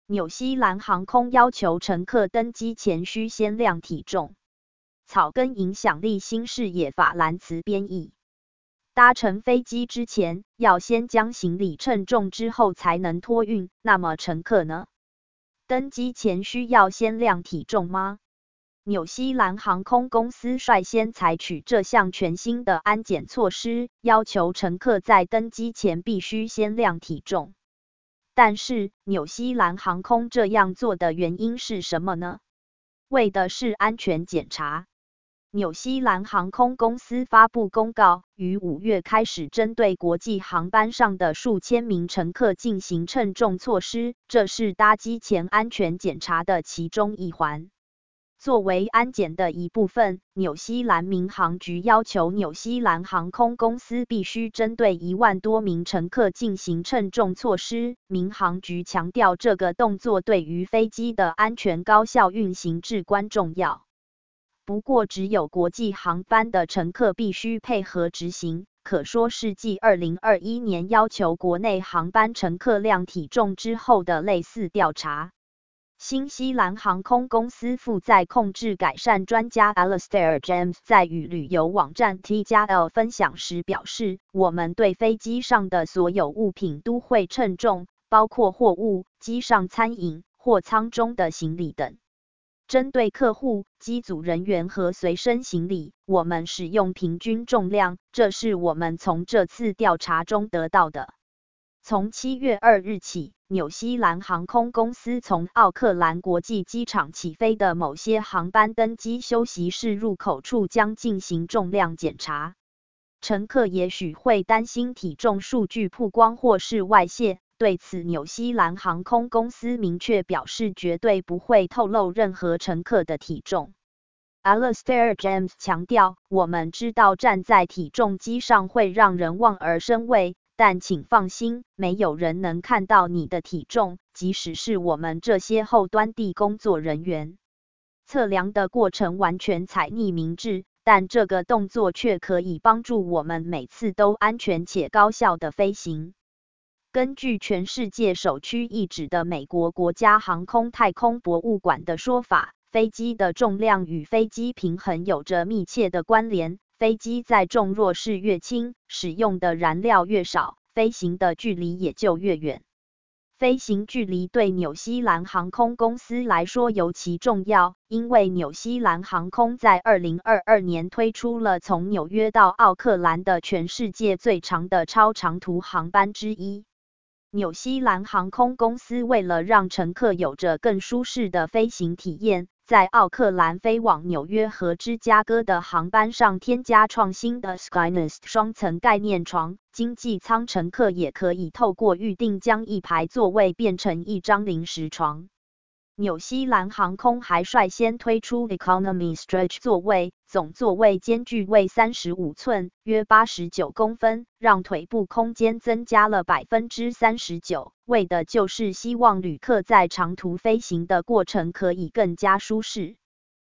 纽西兰航空要求乘客登机前需先量体重。草根影响力新视野法兰茨编译。搭乘飞机之前，要先将行李称重之后才能托运。那么乘客呢？登机前需要先量体重吗？纽西兰航空公司率先采取这项全新的安检措施，要求乘客在登机前必须先量体重。但是，纽西兰航空这样做的原因是什么呢？为的是安全检查。纽西兰航空公司发布公告，于5月开始针对国际航班上的数千名乘客进行称重措施，这是搭机前安全检查的其中一环。作为安检的一部分，纽西兰民航局要求纽西兰航空公司必须针对1万多名乘客进行称重措施。民航局强调，这个动作对于飞机的安全高效运行至关重要。不过，只有国际航班的乘客必须配合执行，可说是继2021年要求国内航班乘客量体重之后的类似调查。新西兰航空公司负载控制改善专家 Alastair James 在与旅游网站 T+L 分享时表示，我们对飞机上的所有物品都会称重，包括货物、机上餐饮、货舱中的行李等。针对客户、机组人员和随身行李，我们使用平均重量，这是我们从这次调查中得到的。从7月2日起，纽西兰航空公司从奥克兰国际机场起飞的某些航班登机休息室入口处将进行重量检查。乘客也许会担心体重数据曝光或是外泄，对此纽西兰航空公司明确表示绝对不会透露任何乘客的体重。Alastair James 强调，我们知道站在体重机上会让人望而生畏，但请放心，没有人能看到你的体重，即使是我们这些后端地工作人员。测量的过程完全采匿名制，但这个动作却可以帮助我们每次都安全且高效的飞行。根据全世界首屈一指的美国国家航空太空博物馆的说法，飞机的重量与飞机平衡有着密切的关联。飞机载重若是越轻，使用的燃料越少，飞行的距离也就越远。飞行距离对纽西兰航空公司来说尤其重要，因为纽西兰航空在2022年推出了从纽约到奥克兰的全世界最长的超长途航班之一。纽西兰航空公司为了让乘客有着更舒适的飞行体验，在奥克兰飞往纽约和芝加哥的航班上添加创新的 Skynest 双层概念床，经济舱乘客也可以透过预订将一排座位变成一张临时床。纽西兰航空还率先推出 Economy Stretch 座位，总座位间距为35寸，约89公分，让腿部空间增加了 39%， 为的就是希望旅客在长途飞行的过程可以更加舒适。